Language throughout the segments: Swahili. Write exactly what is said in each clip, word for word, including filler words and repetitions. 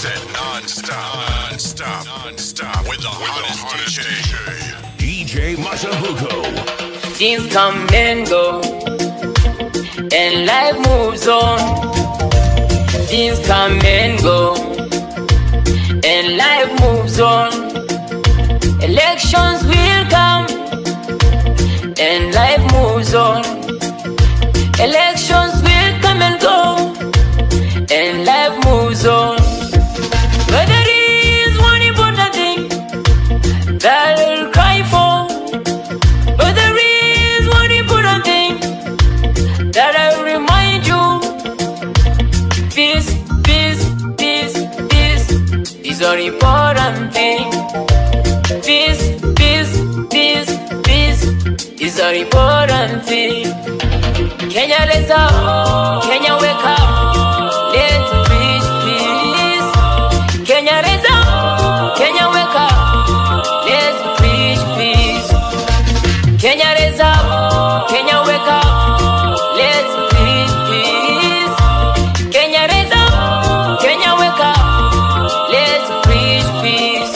set non-stop, non-stop, non-stop with the hottest D J, D J Masahuko. Things come and go, and life moves on. Things come and go, and life moves on. Elections will come, and life moves on. Elections will come and go, and life moves on. But there is one important thing that I'll cry for. But there is one important thing that I'll remind you. Peace, peace, peace, peace is an important thing. Peace, peace, peace, peace is an important thing. Kenya, let's up. Kenya, wake up. Let's preach peace. Kenya, let's up. Kenya, wake up. Let's preach peace. Kenya, let's up. Kenya, wake up. Let's preach peace. Kenya, let's up. Kenya, wake up. Let's preach peace.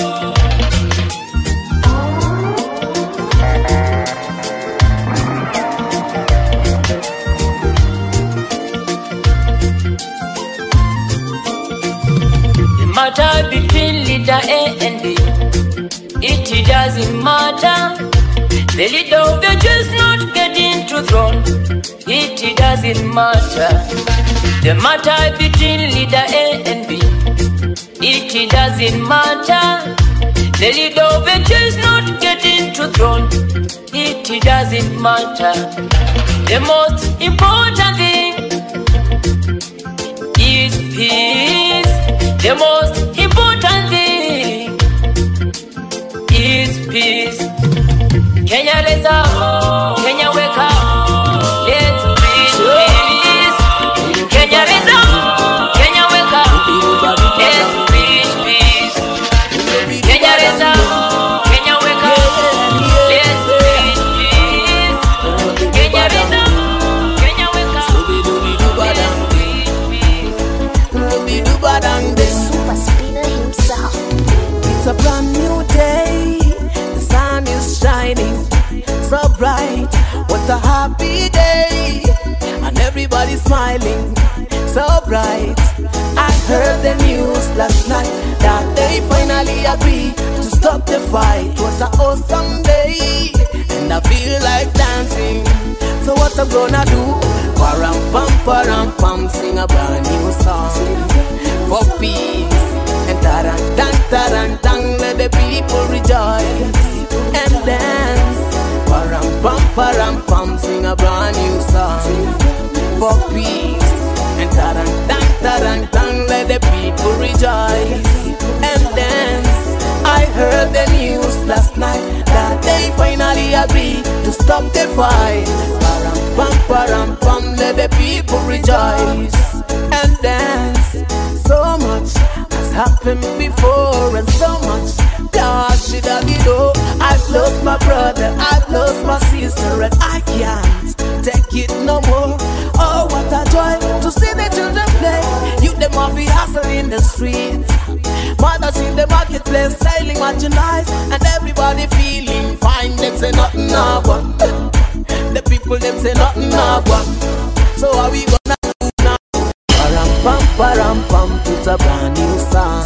Matter between leader A and B, it doesn't matter. The leader of the Jews not getting to throne, it doesn't matter. The matter between leader A and B, it doesn't matter. The leader of the Jews not getting to throne, it doesn't matter. The most important thing is peace. The most important thing is peace. Kenya, let's up. Kenya, wake up. Let's preach peace. Kenya, let's up. Kenya, wake up. Let's preach peace. Kenya, let's up. Kenya, wake up. Let's preach peace. Kenya, let's up. Kenya, wake up. Let's preach peace. Super Spinner himself. It's a brand new day. The sun is shining so bright. What a happy day. And everybody's smiling so bright. I heard the news last night that they finally agreed to stop the fight. What an awesome day. And I feel like dancing. So what I'm gonna do? Param pam param pam, sing a brand new song for peace. And taran tan taran tan, let the people rejoice and dance. Param pam param pam, sing a brand new song for peace. And taran tan taran tan, let the people rejoice and dance. I heard the news last night that they finally agreed to stop the fight. Param pam param pam, let the people rejoice and dance. So much has happened before, and so much God should have been know. I've lost my brother, I've lost my sister, and I can't take it no more. Oh, what a joy to see the children play. You them off the hustle in the streets, mothers in the marketplace selling merchandise, and everybody feeling fine. Them say nothing now one. The people them say nothing now one. So are we gonna do now? Param pam param pam, put a brand new song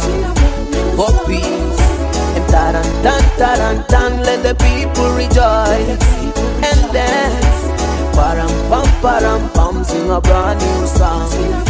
for peace. And taran tan taran tan, let the people rejoice and dance. Param pam param pam, sing a brand new song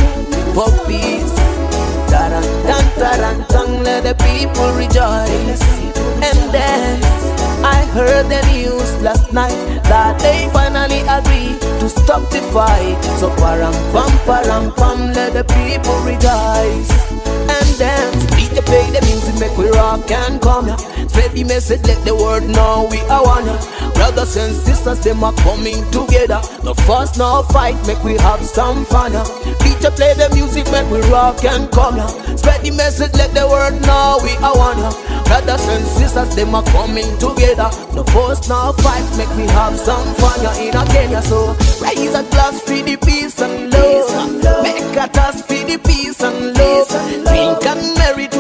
for peace. Taran tan taran tan, let the people rejoice and dance. I heard the news last night that they finally agreed to stop the fight. So param pam param pam, let the people rejoice and dance. D J play the music, make we rock and come ya. Spread the message, let the world know we are one ya. Brothers and sisters, them are coming together. No fuss, no fight, make we have some fun ya. D J play the music, make we rock and come ya. Spread the message, let the world know we are one ya. Brothers and sisters, them are coming together. No fuss, no fight, make we have some fun ya in a Kenya. So raise a glass for the peace and love. Make a toast for the peace and love. Drink and merry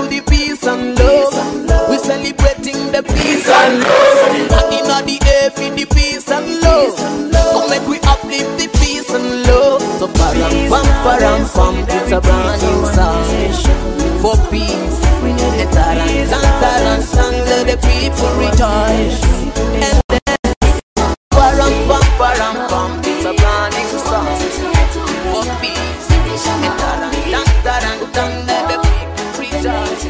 peace and love. Knocking on the air for the peace and love. Come make we uplift the peace and love. So param pam param pam, it's a brand new song for peace. The taran taran stand, let the people rejoice. And then param pam param pam, it's a brand new song for peace. The taran taran stand, let the people rejoice.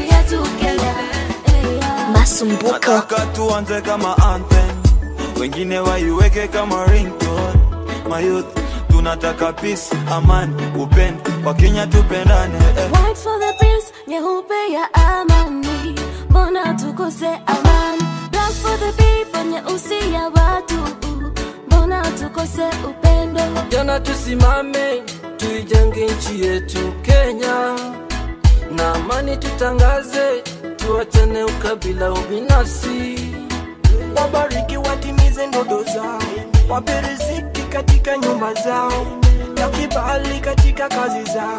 Masumbuko. Nataka tuanze kama anthem, wengine waiweke kama ringtone. My youth, tunataka peace, amani, upendo, Wakenya tupendane. Fight for the peace, nyeupe ya amani, mbona tukose amani. Black for the people, nyeusi ya watu, mbona tukose upendo. Jana tusimame, tuijenge nchi yetu Kenya, na amani tutangaze, tuachane ukabila ubinafsi. Wabariki watimize ndoto zao, wape riziki katika nyumba zao, na kibali katika kazi zao.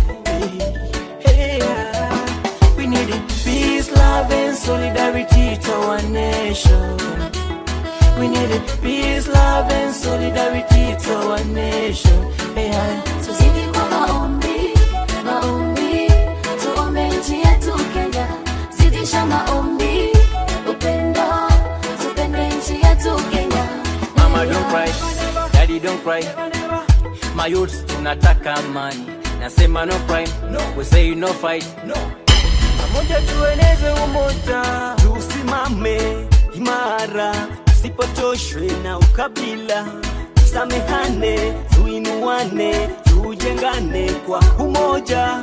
Hey, hey, yeah. We need it. Peace, love and solidarity to our nation. We need it. Peace, love and solidarity to our nation. Hey, yeah. So zidi kwa maombi, maombi, tuombe nchi yetu Kenya. Zidisha maombi, upendo, tupende nchi yetu Kenya. Mama don't cry, daddy don't cry. My youths tunataka amani. Nasema no crime, no. We say no fight, no. Pamoja tueneze umoja, tusimame imara, tusipotoshwe na ukabila. Tusamehane, tuinuane, tujengane kwa umoja.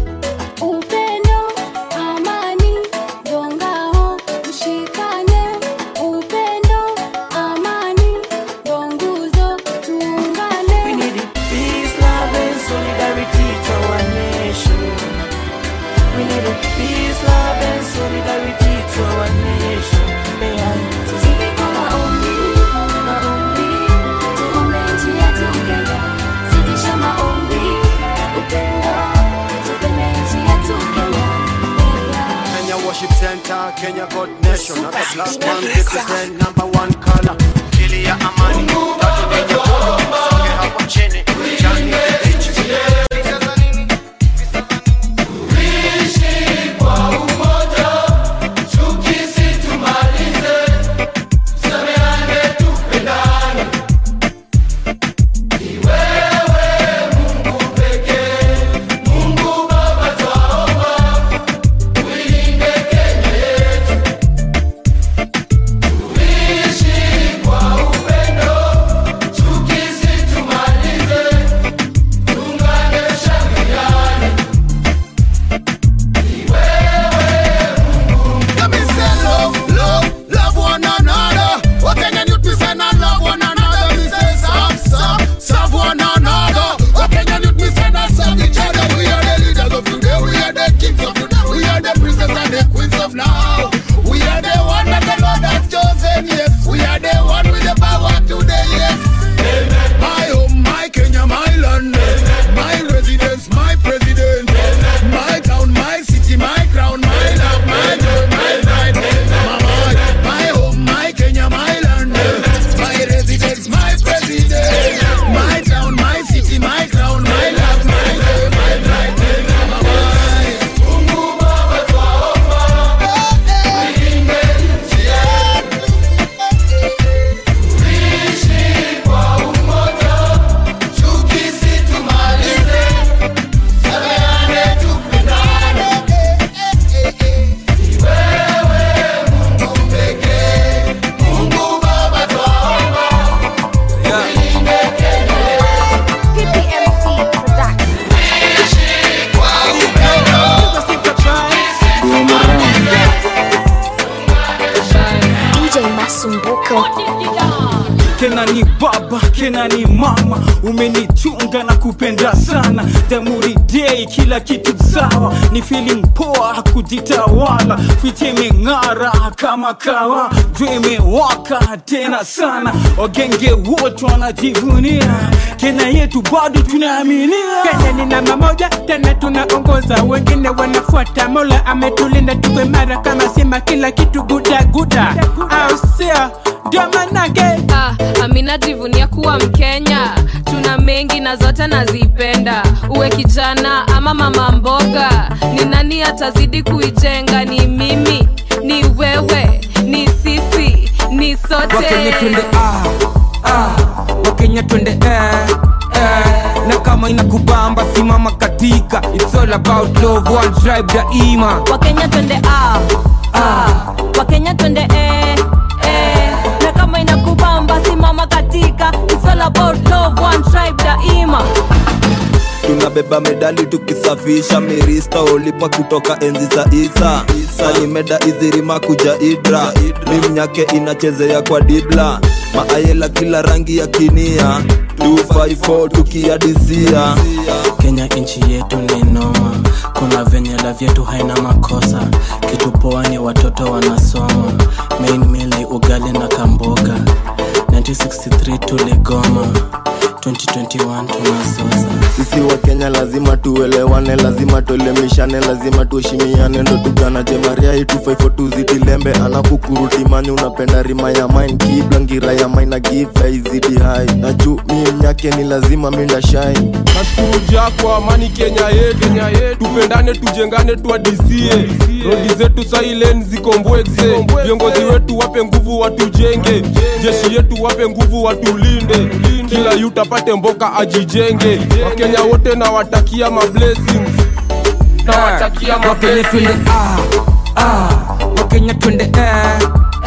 Upendo, amani, dongao, mshikane. Upendo, amani, donguzo, tuungane. We need it. Peace, love and solidarity to our nation. We need it. Peace, love and solidarity to our nation. Tuzidi kwa maombi, maombi, tuombe nchi yetu Kenya. Zidisha maombi, upendo, tupende nchi yetu Kenya. Kenya Worship Center, Kenya God Nation. Not a black man, this is the number one color. Ili ya amani, tatu denye kuru, songe hapo chini, chani kidichi. Tuishi kwa umoja, chuki situmalize, tusameane tupendane. Ni wewe Mungu pekee, Mungu Baba twaomba, uilinde Kenya yetu. Tuishi kwa upendo, chuki situmalize, tena ni baba, kena ni mama. Umenichunga na kupenda sana. Damuri day, kila kitu sawa. Ni feeling poa, kujitawala. Fiche mengara kama kawa. Dream waka tena sana. Ogenge wote wanajivunia. Kena yetu bado tunaaminia. Kenya ni namba moja, tena tunaongoza. Wengine wanafuata, Mola ametulinda tuwe mara kama sema kila kitu guda guda. Au sio? Domanage. Ah, Amina jivunia kuwa Mkenya. Tuna mengi na zote nazipenda. Uwe kijana ama mama mboga, ni nani atazidi kuijenga? Ni mimi, ni wewe, ni sisi, ni sote. Wakenya twende ah, ah, Wakenya twende eh, eh. Na kama inakubamba simama katika. It's all about love, one tribe daima. Wakenya twende ah, ah, Wakenya twende eh, eh. Na kama inakubamba simama katika. It's all about love, one tribe daima. Tunabeba medali tukisafisha mirista ulipa kutoka enzi za Isa. Isa ni meda izirima kuja Idra. Mimnyake inachezea kwa dibla. Maayela kila rangi ya kinia. two five four tukiadisia. Kenya inchi yetu ni noma. Kuna venye la vyetu haina makosa. Kitu poa ni watoto wanasoma. Main meal ni ugali na kamboga. nineteen sixty-three tuligoma. twenty twenty-one tunasosa. Sisi wa Kenya lazima tuelewane, lazima tuelemishane, lazima tuheshimiane, ndo tugana jemaria hii two five four tuzidilembe. Anakukuruti mani unapenda rima ya mine, kibla ngira ya mine na gifa izidi high. Na juu mimi mnyake ni lazima minda shine. Nashukuru jako amani Kenya yetu, Kenya yetu. Tupendane tujengane tuadisie. Rodi zetu silent zikombweze. Viongozi wetu wape nguvu watujenge. Jeshi yetu wape nguvu watulinde. Kila yuta pate mboka ajijenge. Wakenya wote na watakia ma blessings. Na watakia ma blessings. Ah, ah, Wakenya twende eh,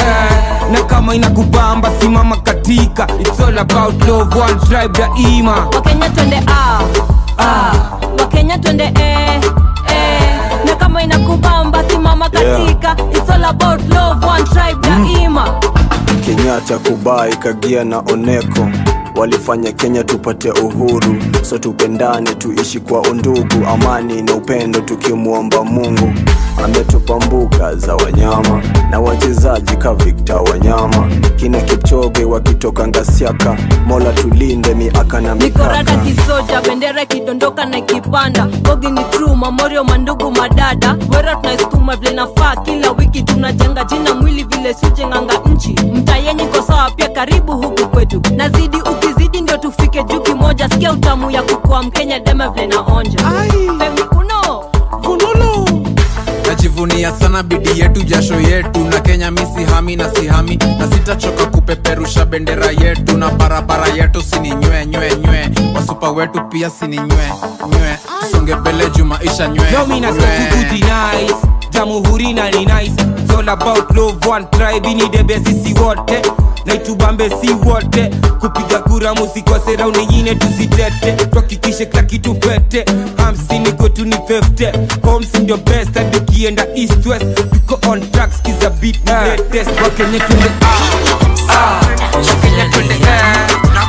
eh. Na kama inakubamba simama katika. It's all about love, one tribe daima. Wakenya twende ah, ah, Wakenya twende eh, eh. Na kama inakubamba simama katika. Yeah. It's all about love, one tribe daima. Kenyatta, Kubai, Kagia na Oneko walifanya Kenya tupate uhuru. So tupendane tuishi kwa undugu, amani na upendo tukimuomba Mungu. Ametupa mbuga za wanyama na wachezaji ka Victor Wanyama, kina Kipchoge wakitoka Ngasiaka. Mola tulinde miaka na mipaka. Mikorada kisoja, bendera kidondoka na kipanda. Bogi ni true, mamorio mandugu madada. Wera tunaisukuma vile nafaa, kila wiki tunajenga jina mwili vile sujenganga nchi. Mtayenyi kwa sawa pia karibu huku kwetu. Nazidi ukizidi ndio tufike juu kimoja. Sikia utamu ya kukua Mkenya dema vile naonja. Femi uno, funulu. Najivunia sana bidii yetu, jasho yetu. Na Kenya misi hami na sihami. Na sitachoka kupeperusha bendera yetu. Na barabara yetu sini nywe nywe nywe. Wasupa wetu pia sini nywe nywe. Songe bele juu maisha nywe. No mina staki kuti nice. Jamuhuri na ni nice. It's all about love, one tribe. Ini debe sisi wote. Na itubambe si wote. Kupiga kura musikose rauni nyingine tusitete. Tuhakikishe kila kitu fete. Hamsini kwetu ni fifty. Homes ndio best hadi ukienda east west. Tuko on tracks kiza beat ni latest. Wakenya twende ah, ah, Wakenya twende eh,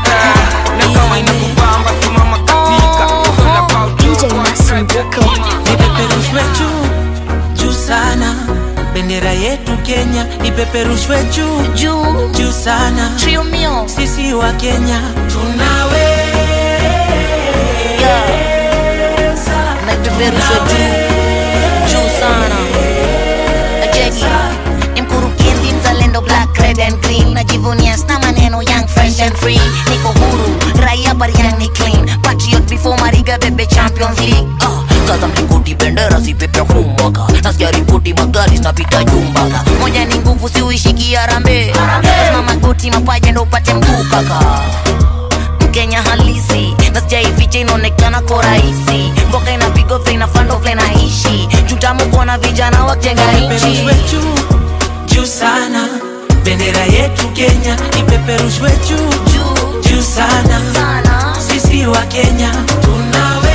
na kama inakubamba simama katika. It's all about D J Masumbuko. Ipeperushwe juu, juu sana. Bendera yetu Kenya ipeperushwe juu, juu, juu sana. Trio mio. Sisi wa Kenya tunawe. Yeah. Na ipeperushwe juu, juu sana. Ajeki ni mkurugenzi mzalendo, black, red and green. Najivunia sna maneno, young, fresh and free. Niko huru, raia bariang ni clean. Patriot before Mariga bebe Champions League. uh. Kaza mkikuti bendera si pepe kumwaka. Nasikia ripoti magari snapita jumbaka. Moja ni nguvu si uishiki arambe. Lazima magoti mapaja ndo upate mguu kaka. Mkenya halisi na sijaificha inaonekana kwa rahisi. Mboka inapigo vile inafando vile naishi. Jutamu kuona vijana wakijenga nchi. Juu, juu sana. Bendera yetu Kenya ipeperushwe juu, juu, juu sana, sana. Sisi wa Kenya tunawe.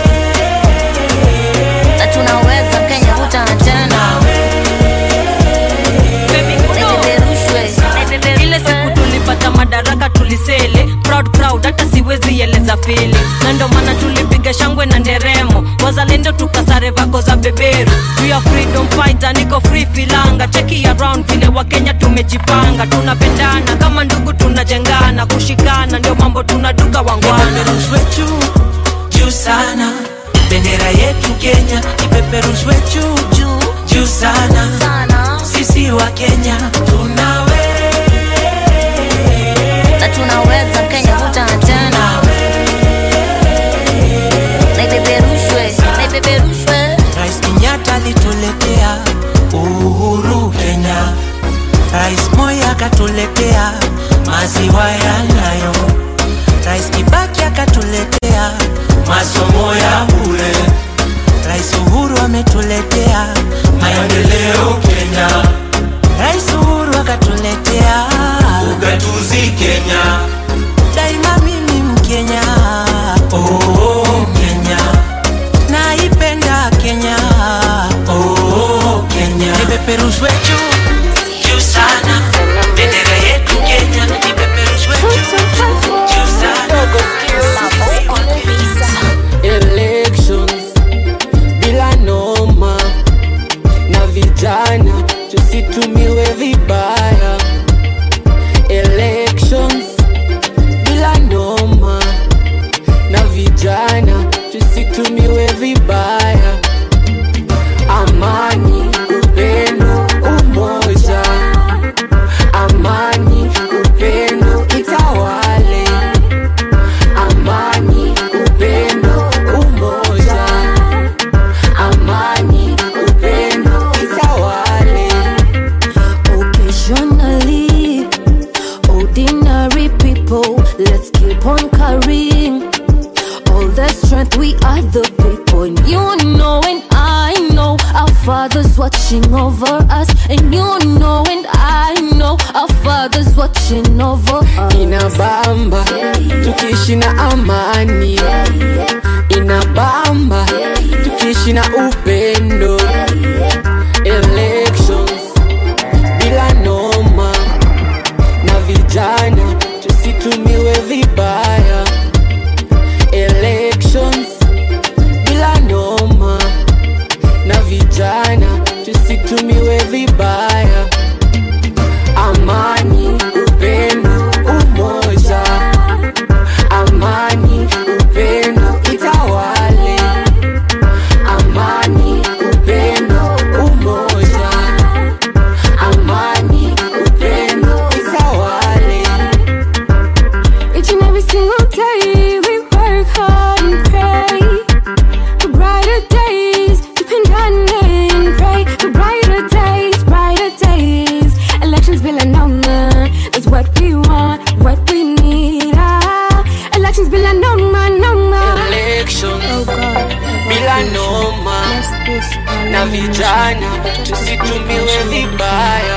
Na tunaweza Kenya hutana tena. Ile siku tulipata madaraka tuli tukasare vako za beberu. We are freedom fighter, niko free filanga. Cheki around vile wa Kenya tumejipanga. Tunapendana kama ndugu, tunajengana, kushikana ndio mambo tunaduka wangwana. Ipeperushwe juu, juu sana. Bendera yetu Kenya ipeperushwe juu, juu, juu sana, sana. Sisi wa Kenya tunaweza na tunaweza Kenya vuta tena. Naipeperushwe, naipeperushwe. Rais Kenyatta alituletea uhuru Kenya. Rais Moi akatuletea maziwa ya Nyayo. Rais Kibaki akatuletea masomo ya bure. Rais Uhuru ametuletea maendeleo Kenya. Rais Uhuru akatuletea ugatuzi Kenya. Daima mimi Mkenya, oh Kenya, naipenda Kenya, oh Kenya. Ipeperushwe juu, juu sana. Bendera yetu Kenya ipeperushwe juu, juu sana. Elections bila noma na vijana tusitumiwe vibaya. Elections bila noma na vijana tusitumiwe vibaya. Amani, upendo, umoja. Amani, upendo itawale. Amani, upendo, umoja. Amani, upendo itawale. Occasionally, ordinary people, let's keep on carrying all the strength. We are the people, and you know and I know our Father's watching over us, and you know and I know our Father's watching over us. Inabamba tukiishi na amani, inabamba tukiishi na upendo. Elections bila noma na vijana tusitumiwe vibaya. Elections bila noma na vijana tusitumiwe vibaya. Amani, upendo, umoja. Amani, upendo itawale. Amani, upendo, umoja. Amani, upendo itawale. Each and every single day we work hard and pray for brighter days, depend on it and pray for brighter days, brighter days. Elections bila noma, that's what we want, what we need. Ah, elections bila noma, noma. Elections bila noma na vijana tusitumiwe vibaya.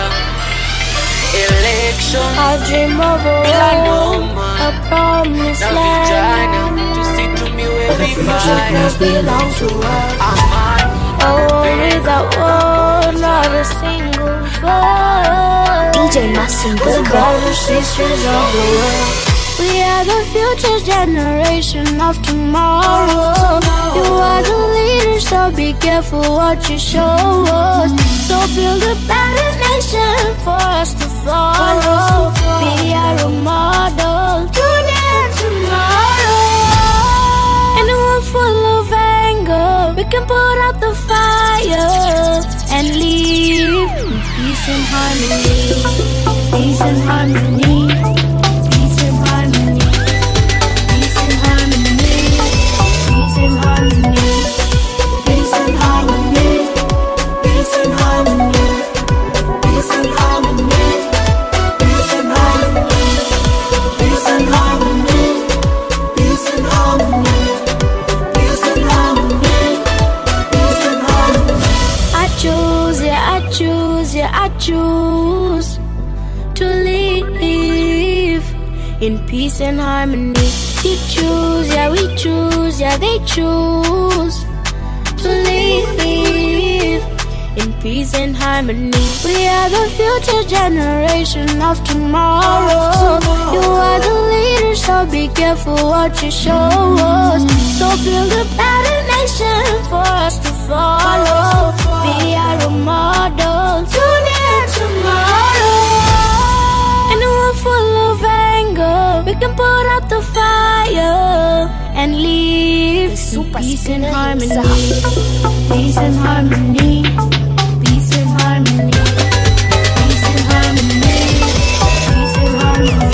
Elections bila noma na vijana tusitumiwe vibaya. Amani, Oh, without war, not a single vote. D J Massimo, the brothers, sisters of the world. We are the future generation of tomorrow. You are the leaders, so be careful what you show us. So build a better nation for us to follow. Be our role model today and tomorrow. Anyone full of anger, we can put out the fire and live in peace and harmony. Peace and harmony. Peace and harmony. Peace and harmony. Peace and harmony. Peace and harmony. Peace and harmony. Peace and harmony. Peace and harmony. Peace and harmony. Peace and harmony. Peace and harmony. Peace and harmony. I choose, yeah, I choose, yeah, I choose to live in peace and harmony. We choose, yeah, we choose, yeah, they choose to live in peace and harmony. We are the future generation of tomorrow. You are the leader, so be careful what you show us. So build a better nation for us to follow. Be our model, tune in tomorrow. And we're full of anger, we can put out the fire and leave peace and harmony. Peace and harmony. Peace and harmony. Peace and harmony. Peace and harmony.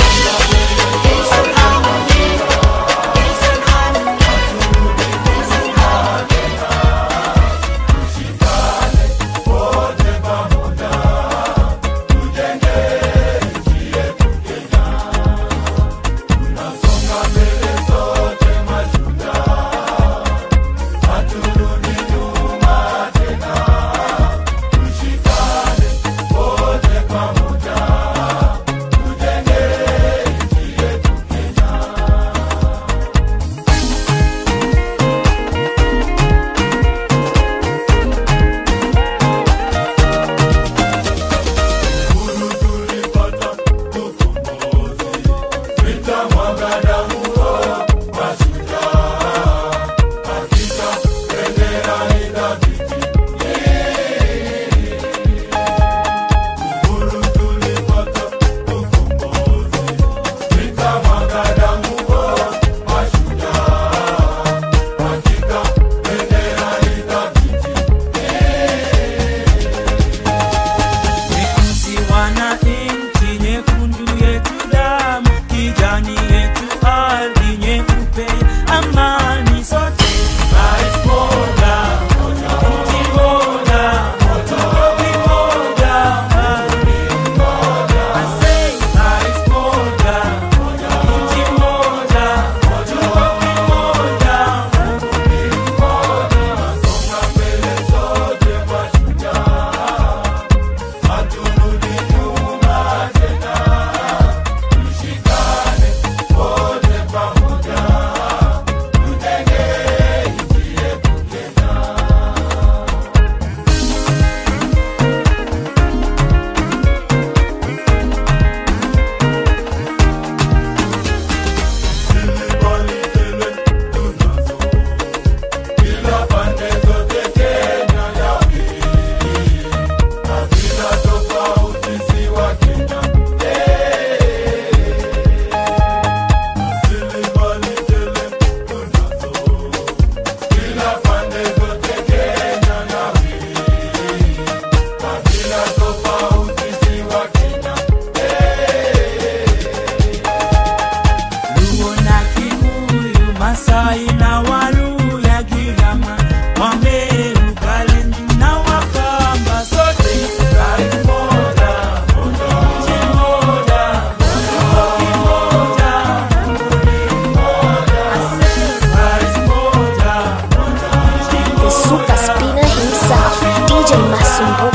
Super spinner himself, D J Masumbo